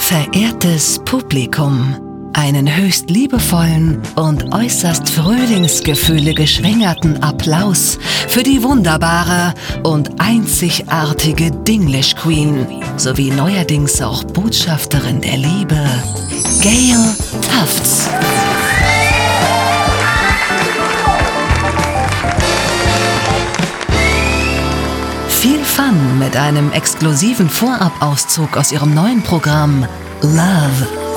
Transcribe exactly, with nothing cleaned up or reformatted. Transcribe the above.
Verehrtes Publikum, einen höchst liebevollen und äußerst frühlingsgefühle geschwängerten Applaus für die wunderbare und einzigartige Dinglish Queen sowie neuerdings auch Botschafterin der Liebe, Gail Tufts. Viel Fun mit einem exklusiven Vorabauszug aus ihrem neuen Programm Love